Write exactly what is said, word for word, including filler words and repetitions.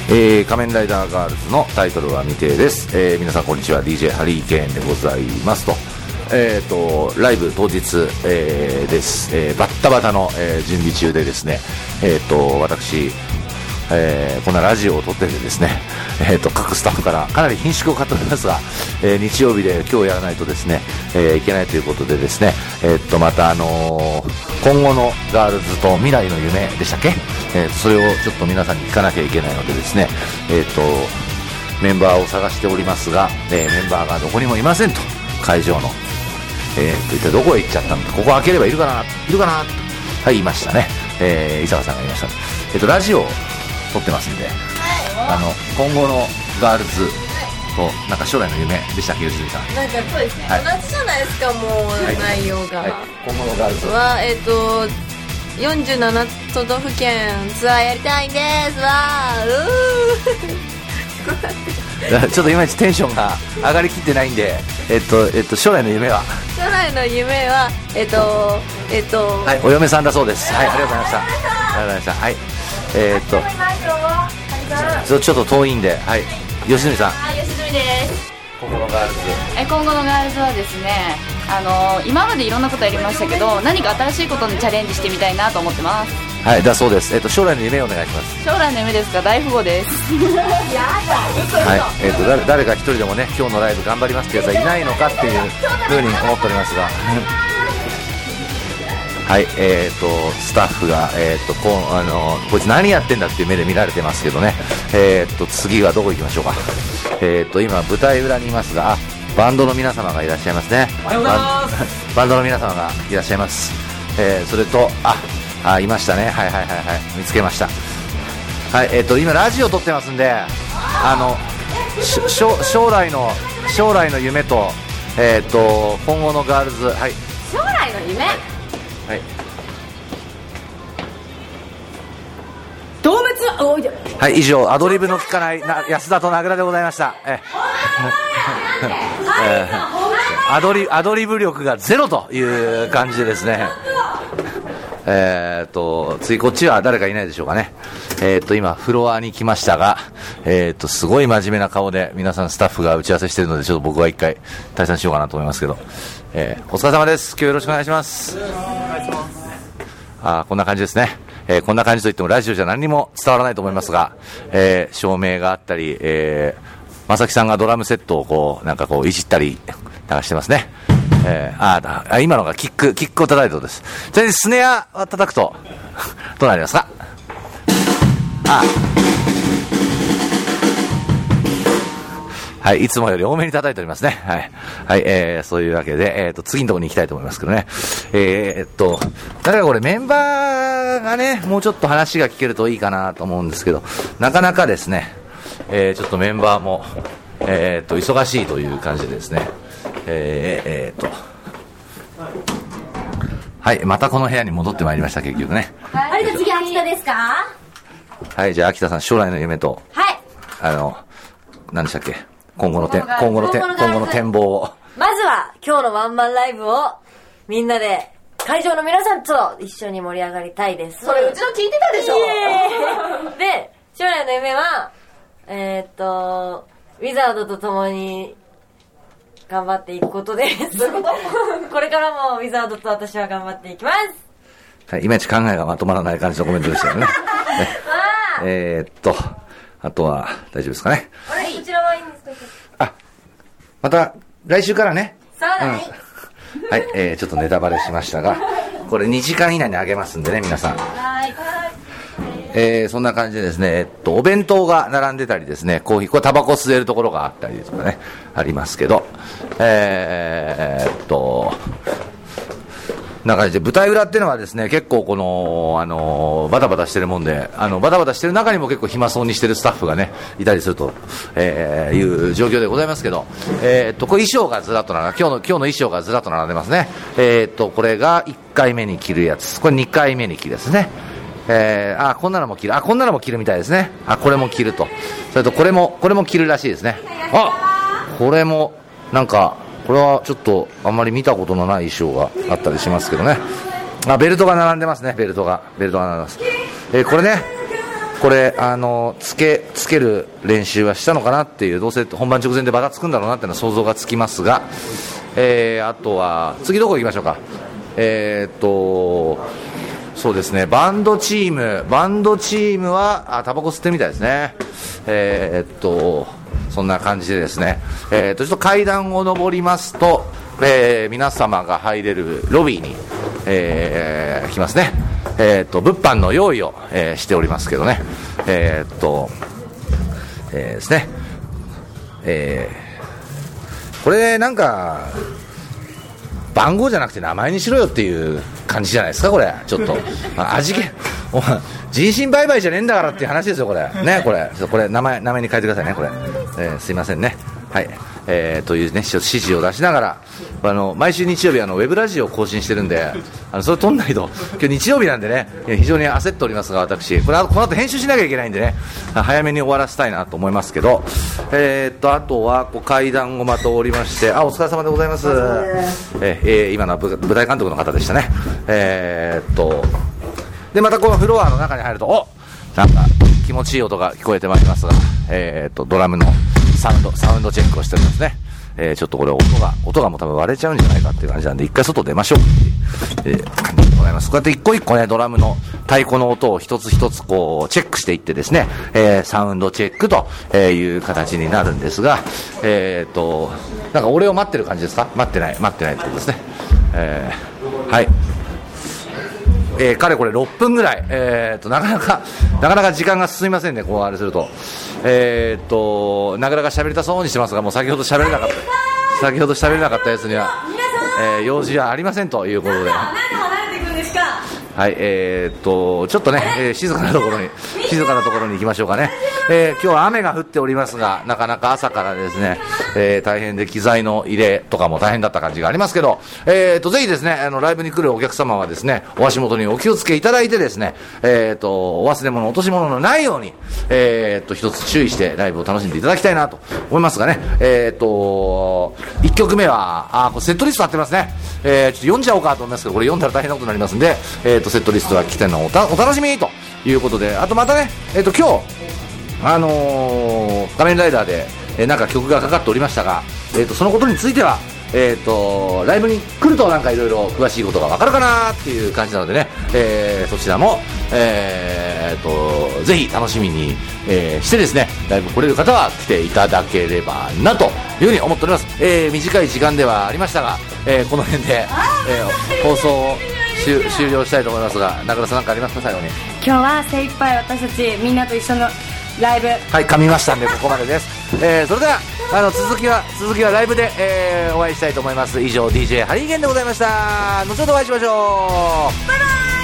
えー、仮面ライダーガールズのタイトルは未定です。えー、皆さんこんにちは、 ディージェー ハリーケーンでございますと。えーとライブ当日、えー、です、えー、バッタバタの、えー、準備中でですね、えーと私、えー、こんなラジオを撮っててですね、えーと各スタッフからかなり緊縮を買っておりますが、えー、日曜日で今日やらないとですね、えー、いけないということでですね、えーとまたあのー、今後のガールズと未来の夢でしたっけ、えー、それをちょっと皆さんに聞かなきゃいけないのでですね、えーとメンバーを探しておりますが、えー、メンバーがどこにもいませんと、会場のえー、と一体どこへ行っちゃったのか、ここ開ければいるかな、いるかな、はい、いましたね、えー、伊坂さんがいました。えー、とラジオを撮ってますんで、はい、あの今後のガールズとなんか将来の夢でしたっけ、吉住さん。 なんかそうですね、はい、同じじゃないですか、もう、はい、内容が、はいはい、 今後のガールズはえっ、ー、とよんじゅうなな都道府県ツアーやりたいんですわーちょっといまいちテンションが上がりきってないんで、えっとえっと将来の夢は将来の夢はえっとえっとはい、お嫁さんだそうです。はい、ありがとうございました。ありがとうございました。はい、えー、っとちょっと遠いんで、はい、吉住さん。 はい、吉住です。 今後のガールズ。 え今後のガールズはですね、あの今までいろんなことやりましたけど、何か新しいことにチャレンジしてみたいなと思ってます。 はい、だそうです。えっと将来の夢をお願いします。 将来の夢ですか、大富豪ですはい、えっと誰誰か一人でもね、今日のライブ頑張りますってやつはいないのかっていうふうに思っておりますがはい、えーとスタッフが、えーとこうあのこいつ何やってんだっていう目で見られてますけどね、えーと次はどこ行きましょうか。えーと今舞台裏にいますが、あ、バンドの皆様がいらっしゃいますね。 おはようございます。 バンドの皆様がいらっしゃいます。えー、それとああいましたね、はいはいはいはい、見つけました。はい、えーと今ラジオ撮ってますんで、あのしょ将来の将来の夢と、えーと今後のガールズ、はい、 将来の夢、 はい、 動物、おいで、 はい、以上アドリブの聞かないな安田と名倉でございました。ええー、アドリアドリブ力がゼロという感じでですね、えー、と次こっちは誰かいないでしょうかね。えー、と今フロアに来ましたが、えー、とすごい真面目な顔で皆さんスタッフが打ち合わせしているので、ちょっと僕は一回退散しようかなと思いますけど、えー、お疲れ様です。今日よろしくお願いします。あ、こんな感じですね。えー、こんな感じといってもラジオじゃ何にも伝わらないと思いますが、えー、照明があったり、えー、正木さんがドラムセットをこうなんかこういじったり流してますね。えー、ああ今のがキックキックを叩いたとです。ちなみにスネアは叩くとどうなりますか。あはい、いつもより多めに叩いておりますね。はい、はい、えー、そういうわけで、えー、と次のところに行きたいと思いますけどね。えー、っとだからこれメンバーがね、もうちょっと話が聞けるといいかなと思うんですけど、なかなかですね、えー、ちょっとメンバーも、えー、っと忙しいという感じでですね、えー、えー、っとはい、またこの部屋に戻ってまいりました。結局ね。 はい、じゃあ次秋田ですか。 はい、じゃあ秋田さん、将来の夢と、 はい、 あの何でしたっけ、今後のて今後のて今後の展望を。 まずは今日のワンマンライブをみんなで会場の皆さんと一緒に盛り上がりたいです。 それうちの聞いてたでしょ。 で、将来の夢はえー、っとウィザードと共に頑張っていくことです。どういうことこれからもウィザードと私は頑張っていきます。 はい、いまいち考えがまとまらない感じのコメントでしたよね。えーっとあとは大丈夫ですかね。 あれ、こちらはいいんですか。 あ、また来週からね。 そうだね。 うん、はい、えー、ちょっとネタバレしましたが、これにじかん以内にあげますんでね、皆さん。 はい。 えー、そんな感じでですね、えっとお弁当が並んでたりですね、コーヒー、これタバコ吸えるところがあったりとかね、ありますけど、えー、っと。な感じで舞台裏っていうのはですね、結構このあのバタバタしてるもんで、あのバタバタしてる中にも結構暇そうにしてるスタッフがねいたりすると、えー、いう状況でございますけど、えー、っとこれ衣装がずらっと並んで、今日の今日の衣装がずらっと並んでますね。えー、っとこれがいっかいめに着るやつ、これにかいめに着るやつね。えー、あこんなのも着る、あこんなのも着るみたいですね。あこれも着ると、それとこれもこれも着るらしいですね。あこれもなんかこれはちょっとあんまり見たことのない衣装があったりしますけどね。あベルトが並んでますね。ベルトがベルトが並んでます。えー、これねこれあのつけつける練習はしたのかなっていう、どうせ本番直前でバタつくんだろうなっていうのは想像がつきますが、えー、あとは次どこ行きましょうか。えー、っとそうですね、バンドチームバンドチームはあタバコ吸ってるみたいですね。えー、っとそんな感じでですね、えー、っとちょっと階段を上りますと、えー、皆様が入れるロビーに、えー、来ますね。えー、っと物販の用意を、えー、しておりますけどね、えー、っと、えー、ですね、えー、これなんか番号じゃなくて名前にしろよっていう感じじゃないですか、これ。ちょっと味気、お前人身売買じゃねえんだからっていう話ですよ、これね。これこれ名前名前に変えてくださいね、これ、えー、すいませんね。はい、えー、というね指示を出しながら、あの毎週日曜日あのウェブラジオを更新してるんで、あのそれ撮んないと今日日曜日なんでね、非常に焦っておりますが、私これこの後編集しなきゃいけないんでね、早めに終わらせたいなと思いますけど、えー、っとあとはこう階段をまた降りまして、あお疲れ様でございます。えー、今のは舞台監督の方でしたね。えー、っとでまたこのフロアの中に入ると、おなんか気持ちいい音が聞こえてまいりますが、えー、っとドラムのサウンドサウンドチェックをしておりますね。えー、ちょっとこれ音が音がもう多分割れちゃうんじゃないかっていう感じなんで、一回外出ましょうっていう、えー、感じでございます。こうやって一個一個ねドラムの太鼓の音を一つ一つこうチェックしていってですね、えー、サウンドチェックという形になるんですが、えー、っとなんか俺を待ってる感じですか。待ってない待ってないってことですね。えー、はい。えー、かれこれろっぷんぐらい、えー、となかなかなかなか時間が進みませんね、こうあれすると、えー、となかなか喋りたそうにしてますが、もう先ほど喋れなかった先ほど喋れなかったやつには、えー、用事はありませんということで、はい、えー、とちょっとね、えー、静かなところに静かなところに行きましょうかね。えー、今日は雨が降っておりますが、なかなか朝からですね、えー、大変で機材の入れとかも大変だった感じがありますけど、えー、とぜひですね、あのライブに来るお客様はですね、お足元にお気をつけいただいてですね、えー、とお忘れ物落とし物のないように、えー、と一つ注意してライブを楽しんでいただきたいなと思いますがね。えー、といっきょくめはあこれセットリスト貼ってますね。えー、ちょっと読んじゃおうかと思いますけど、これ読んだら大変なことになりますんで、えー、とセットリストは来てのおたお楽しみということで、あとまたね、えー、と今日あのー、仮面ライダーで、えー、なんか曲がかかっておりましたが、えー、とそのことについては、えー、とライブに来るとなんかいろいろ詳しいことがわかるかなっていう感じなのでね、えー、そちらも、えー、とぜひ楽しみに、えー、してですね、ライブ来れる方は来ていただければなというふうに思っております。えー、短い時間ではありましたが、えー、この辺で、えー、放送を終了したいと思いますが、中田さん何かありますか、最後に。 今日は精一杯私たちみんなと一緒のライブ、 はい、噛みましたんでここまでです。えー、それではあの続きは続きはライブで、えー、お会いしたいと思います。以上 ディージェー ハリーゲンでございました。後ほどお会いしましょう。バイバイ。